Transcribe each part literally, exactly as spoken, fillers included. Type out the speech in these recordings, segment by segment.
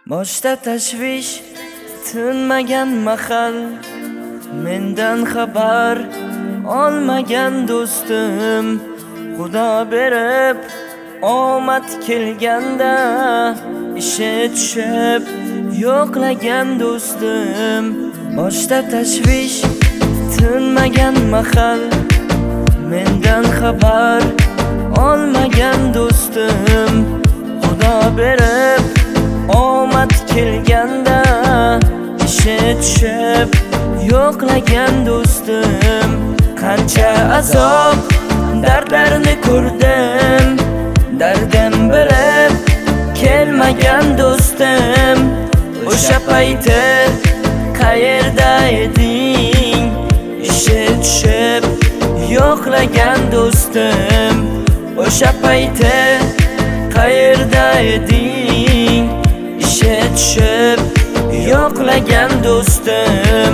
Boshda tashvish tinmagan mahal, mendan xabar olmagan do'stim, Xudo berib omad kelganda ishi tushib yo'qlagan do'stim. Boshda tashvish tinmagan mahal, mendan xabar olmagan do'stim, Xudo berib omad kelganda ishi tushib yo'qlagan do'stim. Qancha azob dardlarni ko'rdim, dardim bilib kelmagan do'stim. O'sha payti qayerda eding, ishi tushib yo'qlagan do'stim. O'sha payti qayerda eding, ishi tushib yo'qlagan do'stim.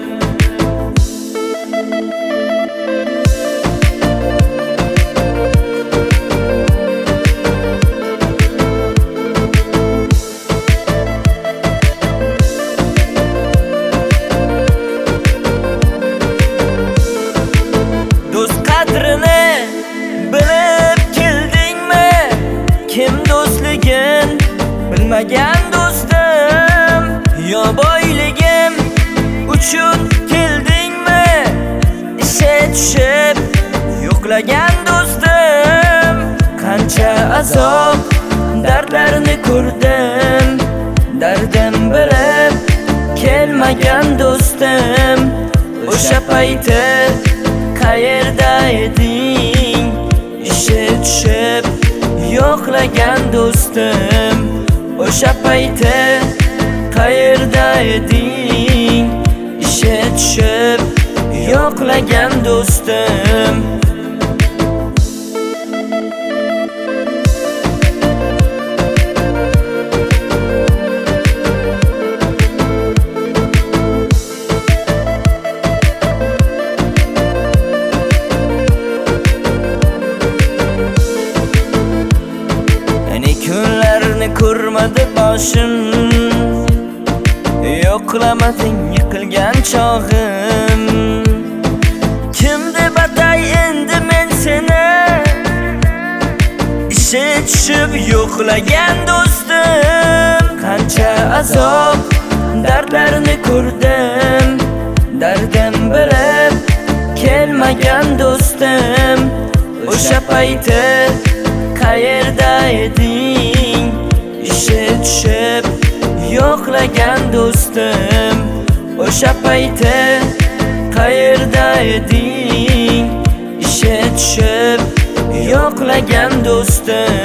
Do'st qadrini bilib keldingmi? Kim do'stligin bilmagan do'stim? Yo boyligim uchun keldingmi? Ishi tushib yo'qlagan do'stim. Qancha azob dardlarni ko'rdim, dardim bilib kelmagan do'stim. O'sha payti qayerda eding, ishi tushib yo'qlagan do'stim. O'sha payti qayerda eding, ishi tushib yo'qlagan do'stim. Kunlarni ko'rmadi boshim, yo'qlamading yiqilgan chog'im. Kim deb atay endi men seni, ishi tushib yo'qlagan do'stim. Qancha azob dardlarni ko'rdim, dardim bilib kelmagan do'stim. O'sha payti qayerda eding, ishi tushib yo'qlagan do'stim. O'sha payti qayerda eding, ishi tushib yo'qlagan do'stim.